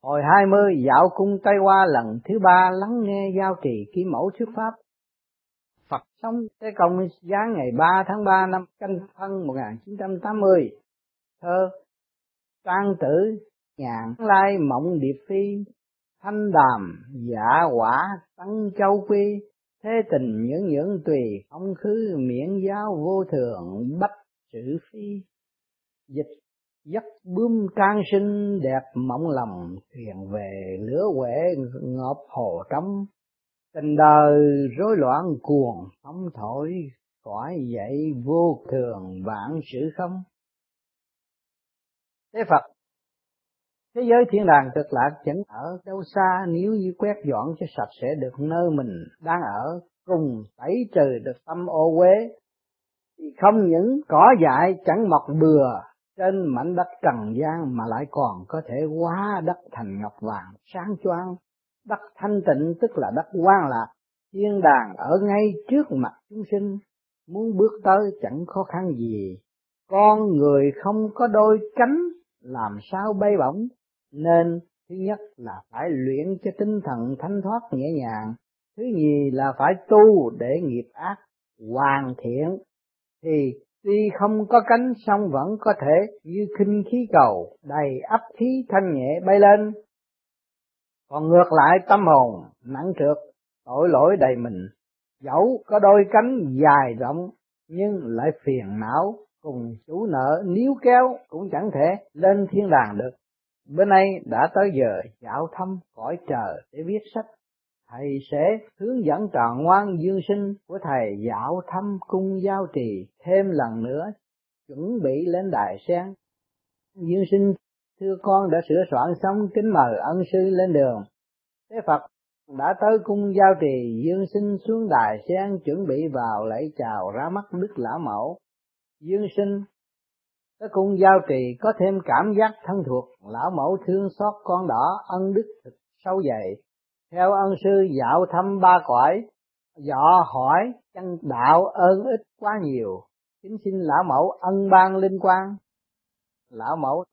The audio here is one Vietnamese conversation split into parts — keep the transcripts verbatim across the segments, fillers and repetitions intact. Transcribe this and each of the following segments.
Hồi hai mươi dạo cung Tây Hoa lần thứ ba lắng nghe giao trì ký mẫu thuyết pháp. Phật sống Tế Công giáng ngày ba tháng ba năm Canh Thân một nghìn chín trăm tám mươi. Thơ Trang Tử Nhạn Lai Mộng Điệp Phi, Thanh Đàm Dạ Quả Tăng Châu Quy, thế tình nhưỡng nhưỡng tùy không khứ, miễn giáo vô thường bách sự phi. Dịch giấc bướm trang sinh đẹp mộng lòng, thuyền về lửa quẻ ngọt hồ trống. Tình đời rối loạn cuồng phong thổi, cõi dậy vô thường vạn sự không. Thế Phật, thế giới thiên đàng cực lạc chẳng ở đâu xa, nếu như quét dọn cho sạch sẽ được nơi mình đang ở, cùng tẩy trừ được tâm ô uế, thì không những cỏ dại chẳng mọc bừa trên mảnh đất trần gian, mà lại còn có thể hóa đất thành ngọc vàng sáng choang. Đất thanh tịnh tức là đất quan lạc, thiên đàng ở ngay trước mặt chúng sinh, muốn bước tới chẳng khó khăn gì. Con người không có đôi cánh làm sao bay bổng, nên thứ nhất là phải luyện cho tinh thần thanh thoát nhẹ nhàng, thứ nhì là phải tu để nghiệp ác hoàn thiện, thì tuy không có cánh song vẫn có thể như khinh khí cầu đầy ắp khí thanh nhẹ bay lên. Còn ngược lại tâm hồn nặng trược, tội lỗi đầy mình, dẫu có đôi cánh dài rộng nhưng lại phiền não cùng chủ nợ níu kéo, cũng chẳng thể lên thiên đàng được. Bữa nay đã tới giờ dạo thăm cõi trời để viết sách. Thầy sẽ hướng dẫn trò ngoan dương sinh của thầy dạo thăm cung giao trì thêm lần nữa, chuẩn bị lên đài sen. Dương sinh thưa con đã sửa soạn xong, kính mời ân sư lên đường. Thế Phật đã tới cung giao trì, Dương sinh xuống đài sen chuẩn bị vào lạy chào ra mắt Đức Lão Mẫu. Dương sinh tới cung giao trì có thêm cảm giác thân thuộc, Lão Mẫu thương xót con đỏ, ân đức thực sâu dày. Theo ân sư dạo thăm ba cõi, dò hỏi chân đạo ơn ích quá nhiều, kính xin Lão Mẫu ân ban linh quang. Lão Mẫu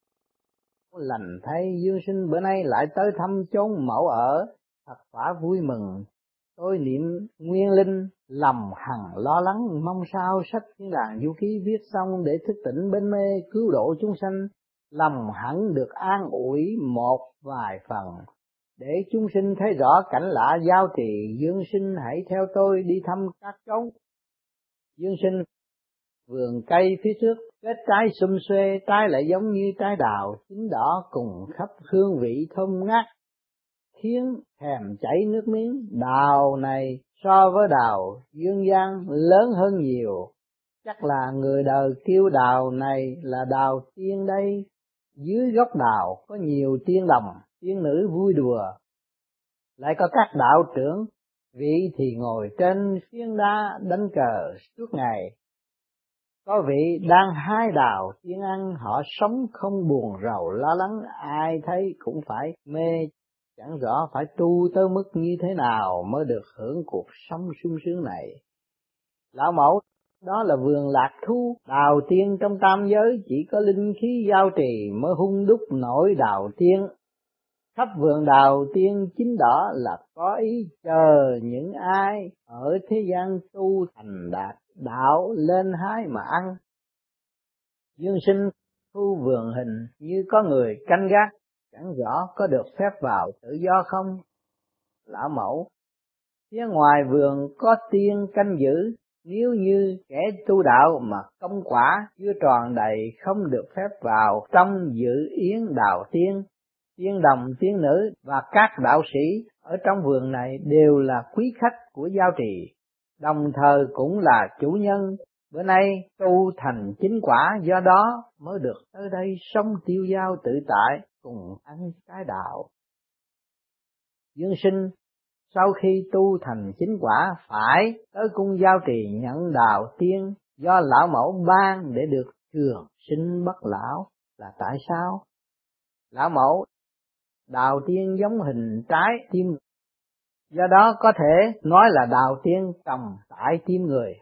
lành thay Dương sinh bữa nay lại tới thăm chốn mẫu ở, thật quả vui mừng. Tôi niệm nguyên linh, lòng hằng lo lắng, mong sao sách thiên đàng du ký viết xong để thức tỉnh bên mê cứu độ chúng sanh, lòng hẳn được an ủi một vài phần. Để chúng sinh thấy rõ cảnh lạ giao trì, Dương sinh hãy theo tôi đi thăm các chốn. Dương sinh vườn cây phía trước kết trái sum xuê, trái lại giống như trái đào chín đỏ cùng khắp hương vị thơm ngát, khiến thèm chảy nước miếng. Đào này so với đào dương gian lớn hơn nhiều, chắc là người đời kêu đào này là đào tiên đây. Dưới gốc đào có nhiều tiên đồng, tiên nữ vui đùa, lại có các đạo trưởng, vị thì ngồi trên phiến đá đánh cờ suốt ngày. Có vị đang hái đào tiên ăn, họ sống không buồn rầu lo lắng, ai thấy cũng phải mê, chẳng rõ phải tu tới mức như thế nào mới được hưởng cuộc sống sung sướng này. Lão Mẫu, đó là vườn lạc thu, đào tiên trong tam giới chỉ có linh khí giao trì mới hung đúc nổi đào tiên. Khắp vườn đào tiên chín đỏ là có ý chờ những ai ở thế gian tu thành đạt đạo lên hái mà ăn. Dương sinh thu vườn hình như có người canh gác, chẳng rõ có được phép vào tự do không. Lão Mẫu, phía ngoài vườn có tiên canh giữ, nếu như kẻ tu đạo mà công quả chưa tròn đầy không được phép vào trong dự yến đào tiên. Tiên đồng, tiên nữ và các đạo sĩ ở trong vườn này đều là quý khách của giao trì, đồng thời cũng là chủ nhân. Bữa nay tu thành chính quả, do đó mới được tới đây sống tiêu dao tự tại cùng ăn cái đạo. Dương sinh sau khi tu thành chính quả phải tới cung giao trì nhận đào tiên do Lão Mẫu ban để được trường sinh bất lão. Là tại sao? Lão Mẫu, đào tiên giống hình trái tim, do đó có thể nói là đào tiên trồng tại tim người.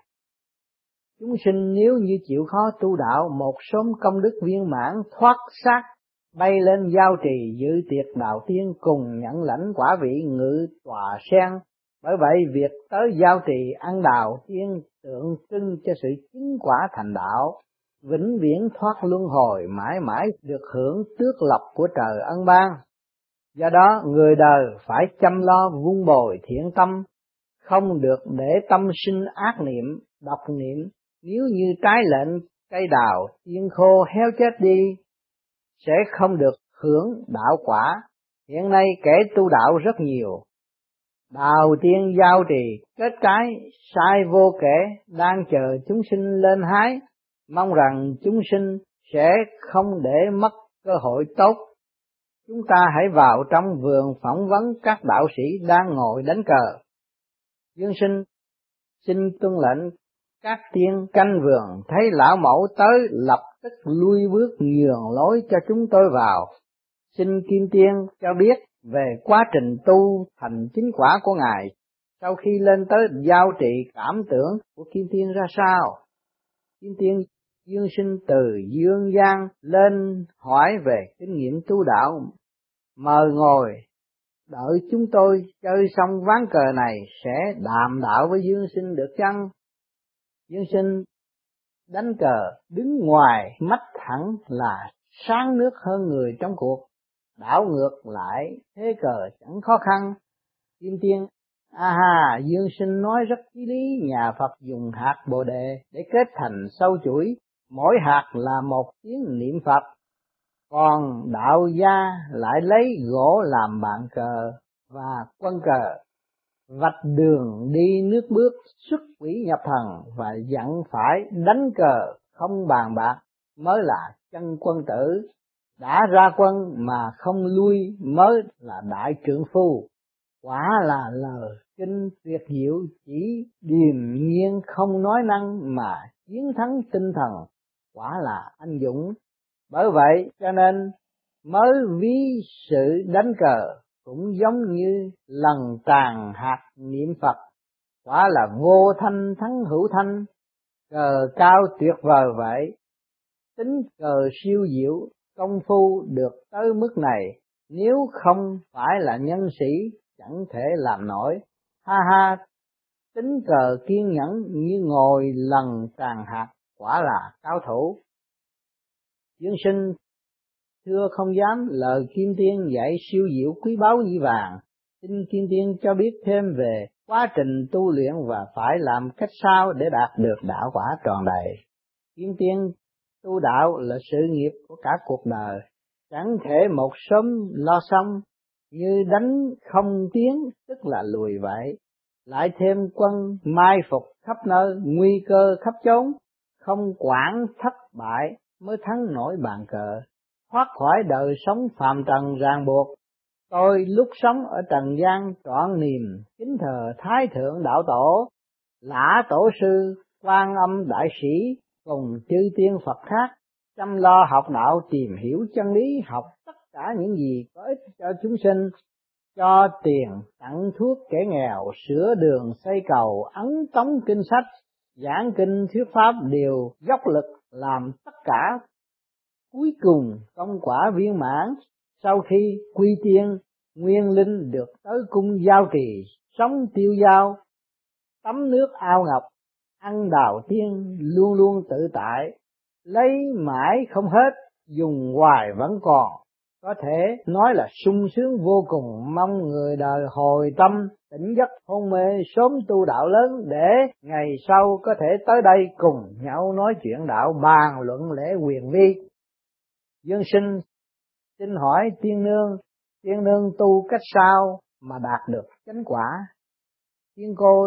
Chúng sinh nếu như chịu khó tu đạo, một sớm công đức viên mãn thoát xác bay lên giao trì dự tiệc đạo tiên cùng nhận lãnh quả vị ngự tòa sen. Bởi vậy việc tới giao trì ăn đạo tiên tượng trưng cho sự chứng quả thành đạo, vĩnh viễn thoát luân hồi, mãi mãi được hưởng tước lộc của trời ân ban. Do đó người đời phải chăm lo vun bồi thiện tâm, không được để tâm sinh ác niệm, độc niệm. Nếu như trái lệnh cây đào tiên khô héo chết đi, sẽ không được hưởng đạo quả. Hiện nay kẻ tu đạo rất nhiều, đào tiên giao trì kết trái sai vô kể, đang chờ chúng sinh lên hái, mong rằng chúng sinh sẽ không để mất cơ hội tốt. Chúng ta hãy vào trong vườn phỏng vấn các đạo sĩ đang ngồi đánh cờ. Dương sinh xin tuân lệnh các tiên canh vườn, thấy lão mẫu tới lập tức lui bước nhường lối cho chúng tôi vào. Xin Kim Tiên cho biết về quá trình tu thành chính quả của ngài sau khi lên tới giao trì, cảm tưởng của Kim Tiên ra sao? Kim Tiên Dương sinh từ dương gian lên hỏi về kinh nghiệm tu đạo, mời ngồi, đợi chúng tôi chơi xong ván cờ này sẽ đàm đạo với Dương sinh được chăng? Dương sinh đánh cờ đứng ngoài, mắt thẳng là sáng nước hơn người trong cuộc, đảo ngược lại thế cờ chẳng khó khăn. Kim Tiên: a ha, Dương sinh nói rất chí lý, nhà Phật dùng hạt Bồ đề để kết thành sâu chuỗi, mỗi hạt là một tiếng niệm Phật, còn đạo gia lại lấy gỗ làm bàn cờ và quân cờ, vạch đường đi nước bước, xuất quỷ nhập thần và dặn phải đánh cờ không bàn bạc mới là chân quân tử, đã ra quân mà không lui mới là đại trượng phu. Quả là lời kinh tuyệt diệu, chỉ điềm nhiên không nói năng mà chiến thắng tinh thần, quả là anh dũng. Bởi vậy cho nên mới ví sự đánh cờ cũng giống như lần tràn hạt niệm Phật, quả là vô thanh thắng hữu thanh, cờ cao tuyệt vời vậy. Tính cờ siêu diệu, công phu được tới mức này, nếu không phải là nhân sĩ chẳng thể làm nổi. Ha ha, tính cờ kiên nhẫn như ngồi lần tràn hạt, quả là cao thủ. Dương sinh: thưa không dám, lời Kim Tiên dạy siêu diệu quý báu như vàng. Xin Kim Tiên cho biết thêm về quá trình tu luyện và phải làm cách sao để đạt được đạo quả tròn đầy. Kim Tiên: tu đạo là sự nghiệp của cả cuộc đời, chẳng thể một sớm lo xong, như đánh không tiến tức là lùi vậy. Lại thêm quân mai phục khắp nơi, nguy cơ khắp chốn, không quản thất bại mới thắng nổi bàn cờ, thoát khỏi đời sống phàm trần ràng buộc. Tôi lúc sống ở trần gian trọn niềm kính thờ Thái Thượng Đạo Tổ, Lã Tổ Sư, Quan Âm Đại Sĩ cùng chư tiên Phật khác, chăm lo học đạo, tìm hiểu chân lý, học tất cả những gì có ích cho chúng sinh, cho tiền tặng thuốc kẻ nghèo, sửa đường xây cầu, ấn tống kinh sách, giảng kinh thuyết pháp, đều dốc lực làm tất cả. Cuối cùng công quả viên mãn, sau khi quy tiên, nguyên linh được tới cung giao trì, sống tiêu dao, tắm nước ao ngọc, ăn đào tiên, luôn luôn tự tại, lấy mãi không hết, dùng hoài vẫn còn, có thể nói là sung sướng vô cùng. Mong người đời hồi tâm tỉnh giấc hôn mê, sớm tu đạo lớn để ngày sau có thể tới đây cùng nhau nói chuyện đạo, bàn luận lễ quyền vi. Dương sinh xin hỏi tiên nương, tiên nương tu cách sao mà đạt được chánh quả? Tiên cô: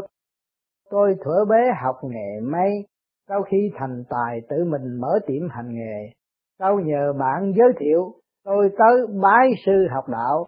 tôi thuở bé học nghề may, sau khi thành tài tự mình mở tiệm hành nghề, sau nhờ bạn giới thiệu tôi tới bái sư học đạo,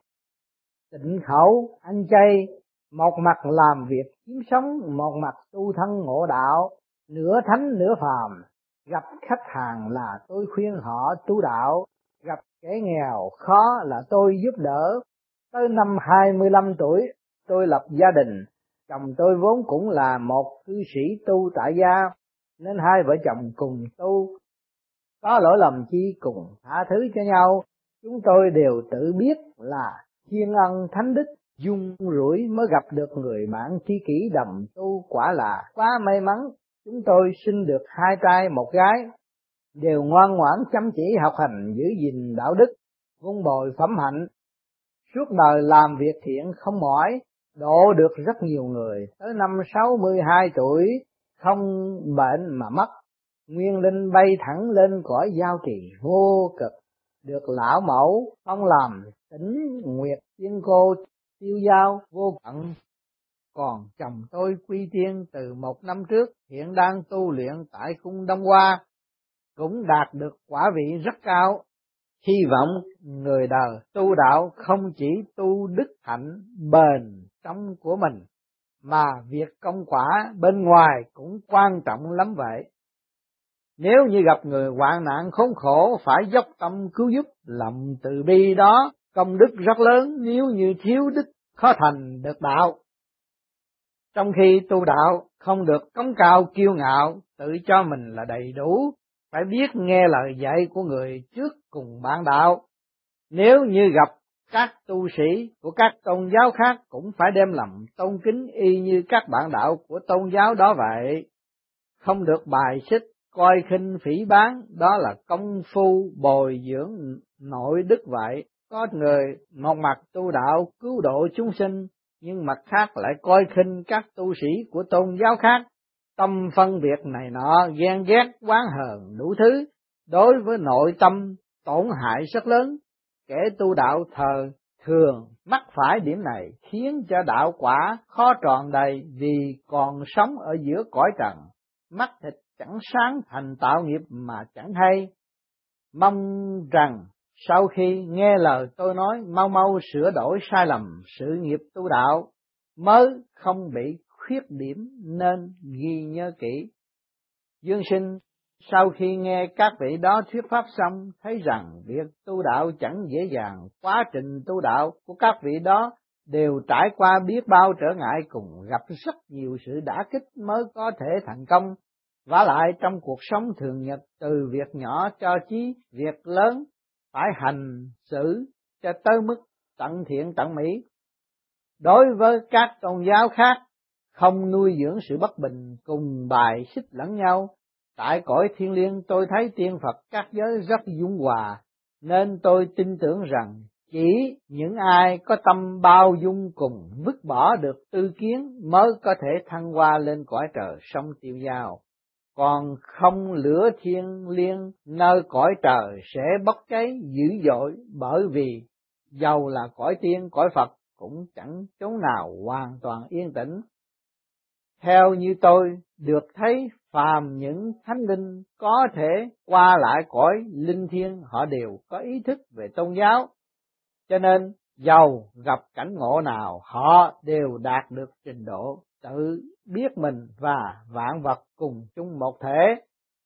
tịnh khẩu ăn chay, một mặt làm việc kiếm sống, một mặt tu thân ngộ đạo, nửa thánh nửa phàm. Gặp khách hàng là tôi khuyên họ tu đạo, gặp kẻ nghèo khó là tôi giúp đỡ. Tới năm hai mươi lăm tuổi tôi lập gia đình, chồng tôi vốn cũng là một cư sĩ tu tại gia, nên hai vợ chồng cùng tu, có lỗi lầm chi cùng tha thứ cho nhau. chúng tôi đều tự biết là thiên ân thánh đức, dung rủi mới gặp được người bạn tri kỷ đồng tu, quả là quá may mắn. Chúng tôi sinh được hai trai một gái, đều ngoan ngoãn chăm chỉ học hành, giữ gìn đạo đức, vun bồi phẩm hạnh, suốt đời làm việc thiện không mỏi, độ được rất nhiều người. Tới năm sáu mươi hai tuổi không bệnh mà mất, nguyên linh bay thẳng lên cõi giao trì vô cực, được lão mẫu phong làm Tĩnh Nguyệt Tiên Cô tiêu giao vô tận. Còn chồng tôi quy tiên từ một năm trước, hiện đang tu luyện tại cung Đông Hoa, cũng đạt được quả vị rất cao. Hy vọng người đời tu đạo không chỉ tu đức hạnh bền trong của mình, mà việc công quả bên ngoài cũng quan trọng lắm vậy. Nếu như gặp người hoạn nạn khốn khổ, phải dốc tâm cứu giúp, lòng từ bi đó công đức rất lớn. Nếu như thiếu đức khó thành được đạo. Trong khi tu đạo không được cống cao kiêu ngạo, tự cho mình là đầy đủ, phải biết nghe lời dạy của người trước cùng bạn đạo. Nếu như gặp các tu sĩ của các tôn giáo khác, cũng phải đem lòng tôn kính y như các bạn đạo của tôn giáo đó vậy. Không được bài xích, coi khinh phỉ báng, đó là công phu bồi dưỡng nội đức vậy. Có người một mặt tu đạo cứu độ chúng sinh, nhưng mặt khác lại coi khinh các tu sĩ của tôn giáo khác, tâm phân biệt này nọ, ghen ghét, oán hờn đủ thứ, đối với nội tâm tổn hại rất lớn. Kẻ tu đạo thờ thường mắc phải điểm này, khiến cho đạo quả khó tròn đầy, vì còn sống ở giữa cõi trần, mắt thịt chẳng sáng, thành tạo nghiệp mà chẳng hay. Mong rằng sau khi nghe lời tôi nói, mau mau sửa đổi sai lầm sự nghiệp tu đạo, mới không bị khuyết điểm, nên ghi nhớ kỹ. Dương sinh sau khi nghe các vị đó thuyết pháp xong, thấy rằng việc tu đạo chẳng dễ dàng. Quá trình tu đạo của các vị đó đều trải qua biết bao trở ngại, cùng gặp rất nhiều sự đả kích mới có thể thành công. Vả lại trong cuộc sống thường nhật, từ việc nhỏ cho chí việc lớn, phải hành xử cho tới mức tận thiện tận mỹ. Đối với các tôn giáo khác, không nuôi dưỡng sự bất bình, cùng bài xích lẫn nhau. Tại cõi thiên liêng tôi thấy tiên Phật các giới rất dung hòa, nên tôi tin tưởng rằng chỉ những ai có tâm bao dung cùng vứt bỏ được tư kiến mới có thể thăng hoa lên cõi trời sông tiêu dao. Còn không lửa thiên liêng nơi cõi trời sẽ bốc cháy dữ dội, bởi vì dầu là cõi tiên cõi Phật cũng chẳng chỗ nào hoàn toàn yên tĩnh. Theo như tôi được thấy, phàm những thánh linh có thể qua lại cõi linh thiêng, họ đều có ý thức về tôn giáo, cho nên dầu gặp cảnh ngộ nào, họ đều đạt được trình độ tự biết mình và vạn vật cùng chung một thể,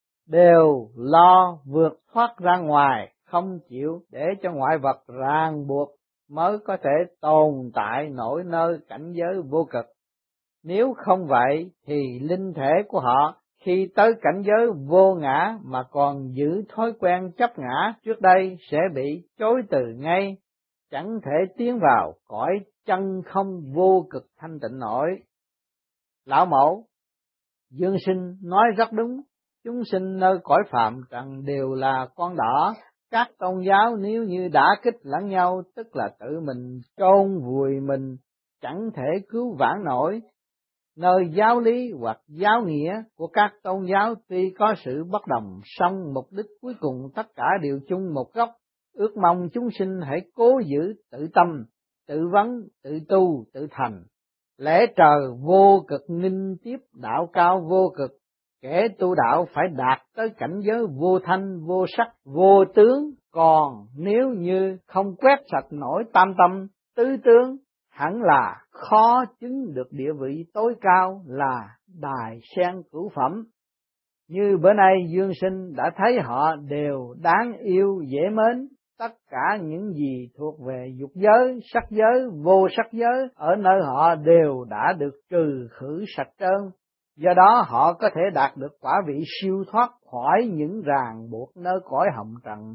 đều lo vượt thoát ra ngoài, không chịu để cho ngoại vật ràng buộc, mới có thể tồn tại nổi nơi cảnh giới vô cực. Nếu không vậy thì linh thể của họ khi tới cảnh giới vô ngã mà còn giữ thói quen chấp ngã trước đây sẽ bị chối từ ngay, chẳng thể tiến vào cõi chân không vô cực thanh tịnh nổi. Lão mẫu Dương sinh nói rất đúng, chúng sinh nơi cõi phạm trần đều là con đỏ. Các tôn giáo nếu như đã kích lẫn nhau, tức là tự mình chôn vùi mình, chẳng thể cứu vãn nổi. Nơi giáo lý hoặc giáo nghĩa của các tôn giáo tuy có sự bất đồng, song mục đích cuối cùng tất cả đều chung một gốc. Ước mong chúng sinh hãy cố giữ tự tâm, tự vấn, tự tu, tự thành. Lẽ trời vô cực nghinh tiếp đạo cao vô cực, kẻ tu đạo phải đạt tới cảnh giới vô thanh, vô sắc, vô tướng. Còn nếu như không quét sạch nổi tam tâm, tứ tướng, hẳn là khó chứng được địa vị tối cao là đài sen cửu phẩm. Như bữa nay Dương sinh đã thấy họ đều đáng yêu dễ mến, tất cả những gì thuộc về dục giới, sắc giới, vô sắc giới ở nơi họ đều đã được trừ khử sạch trơn. Do đó họ có thể đạt được quả vị siêu thoát khỏi những ràng buộc nơi cõi hồng trần.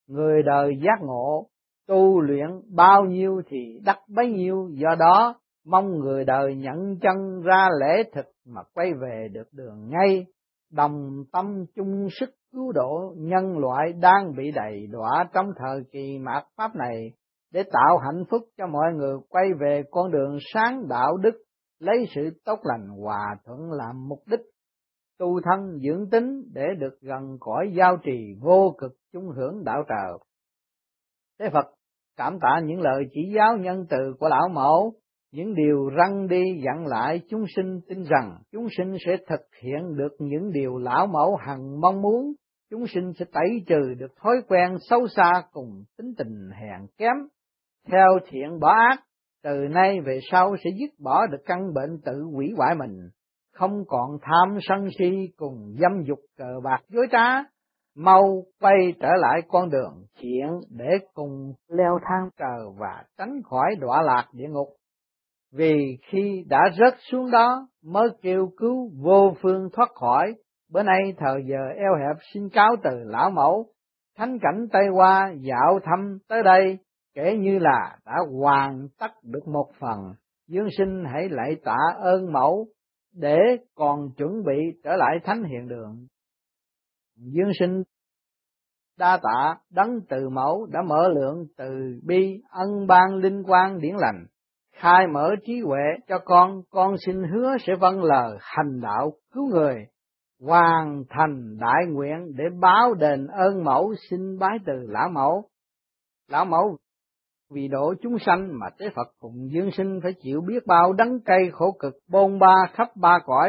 Người đời giác ngộ, tu luyện bao nhiêu thì đắc bấy nhiêu, do đó mong người đời nhận chân ra lễ thực mà quay về được đường ngay, đồng tâm chung sức cứu độ nhân loại đang bị đầy đọa trong thời kỳ mạt pháp này, để tạo hạnh phúc cho mọi người quay về con đường sáng đạo đức, lấy sự tốt lành hòa thuận làm mục đích, tu thân dưỡng tính để được gần cõi giao trì vô cực chung hưởng đạo trời. Thế Phật cảm tạ những lời chỉ giáo nhân từ của Lão Mẫu, những điều răn đi dặn lại chúng sinh, tin rằng chúng sinh sẽ thực hiện được những điều Lão Mẫu hằng mong muốn. Chúng sinh sẽ tẩy trừ được thói quen xấu xa cùng tính tình hèn kém, theo thiện bỏ ác, từ nay về sau sẽ dứt bỏ được căn bệnh tự hủy hoại mình, không còn tham sân si cùng dâm dục cờ bạc dối trá, mau quay trở lại con đường thiện để cùng leo thang trời và tránh khỏi đọa lạc địa ngục. Vì khi đã rớt xuống đó mới kêu cứu vô phương thoát khỏi. Bữa nay thời giờ eo hẹp, xin cáo từ Lão Mẫu. Thánh cảnh Tây Hoa dạo thăm tới đây, kể như là đã hoàn tất được một phần. Dương sinh hãy lạy tạ ơn Mẫu để còn chuẩn bị trở lại Thánh Hiện Đường. Dương sinh đa tạ đấng từ Mẫu đã mở lượng từ bi, ân ban linh quang điển lành, khai mở trí huệ cho con. Con xin hứa sẽ vâng lời hành đạo cứu người, hoàn thành đại nguyện để báo đền ơn Mẫu. Xin bái từ Lão Mẫu. Lão Mẫu vì độ chúng sanh mà Tế Phật cùng Dương sinh phải chịu biết bao đắng cay khổ cực bôn ba khắp ba cõi.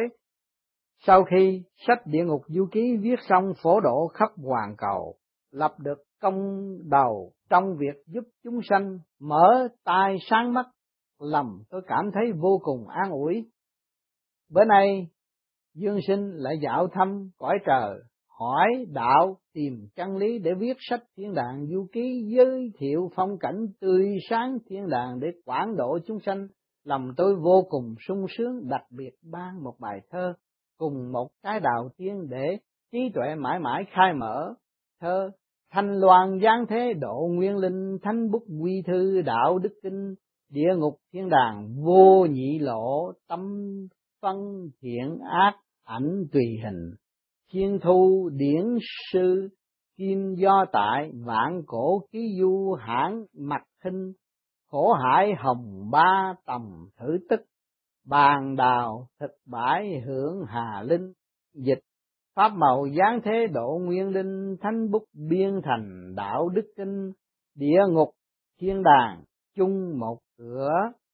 Sau khi sách Địa Ngục Du Ký viết xong, phổ độ khắp hoàn cầu, lập được công đầu trong việc giúp chúng sanh mở tai sáng mắt, lòng tôi cảm thấy vô cùng an ủi. Bữa nay Dương sinh lại dạo thăm cõi trời, hỏi đạo tìm chân lý để viết sách Thiên Đàng Du Ký, giới thiệu phong cảnh tươi sáng thiên đàng để quảng độ chúng sanh. Lòng tôi vô cùng sung sướng, đặc biệt ban một bài thơ cùng một cái đào tiên để trí tuệ mãi mãi khai mở. Thơ: Thanh loan giáng thế độ nguyên linh, thánh bút quy thư đạo đức kinh, địa ngục thiên đàng vô nhị lộ, tâm phân thiện ác ảnh tùy hình, thiên thu điển sư kim do tại, vạn cổ ký du hãng mặt khinh, khổ hải hồng ba tầm thử tức, bàn đào thực bãi hưởng hà linh. Dịch: pháp màu giáng thế độ nguyên linh, thánh bút biên thành đạo đức kinh, địa ngục thiên đàng chung một cửa,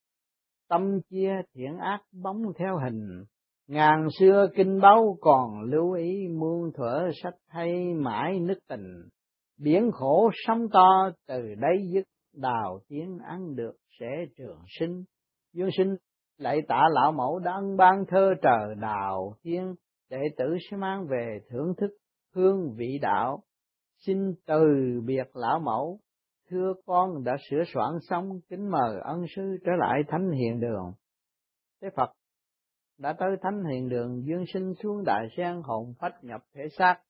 tâm chia thiện ác bóng theo hình. Ngàn xưa kinh báu còn lưu ý, muôn thuở sách hay mãi nức tình, biển khổ sóng to từ đây dứt, đào tiếng ăn được sẽ trường sinh. Dương sinh lạy tạ Lão Mẫu đã ân ban thơ trời đào thiên, đệ tử sẽ mang về thưởng thức hương vị đạo. Xin từ biệt Lão Mẫu, thưa con đã sửa soạn xong, kính mời ân sư trở lại Thánh Hiện Đường. Thế Phật đã tới Thánh Hiện Đường, Dương sinh xuống đại sen hồn phách nhập thể xác,